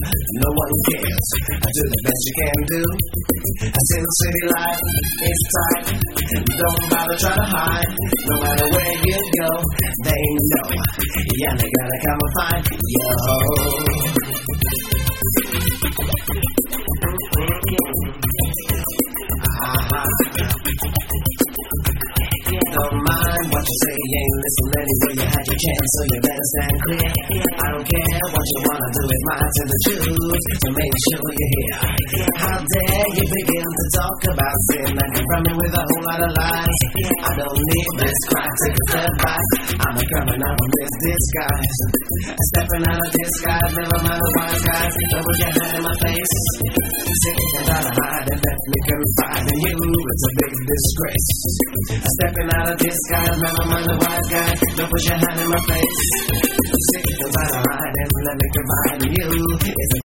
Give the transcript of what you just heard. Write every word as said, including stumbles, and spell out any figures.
no one cares. Do the best you can do. Sin city life is tight. Don't bother trying to hide. No matter where you go, they know. Yeah, they gotta come and find you. Uh-huh. Don't mind what you say, you ain't listen anyway. You had your chance, so you better stand clear. I don't care what you wanna do, it's mine to the truth. So make sure you're here. How dare you begin to talk about sin and confront me with a whole lot of lies. I don't need this cry, take a step back. I'm a coming out of this disguise. Stepping out of disguise, never mind the wise guys. Don't put your hand in my face. Sick and out of hide and let me confide in you. It's a big disgrace. Stepping out of disguise, never mind the wise guy. Don't put your hand in my face. Sick and out of hide and let me confide in you. It's a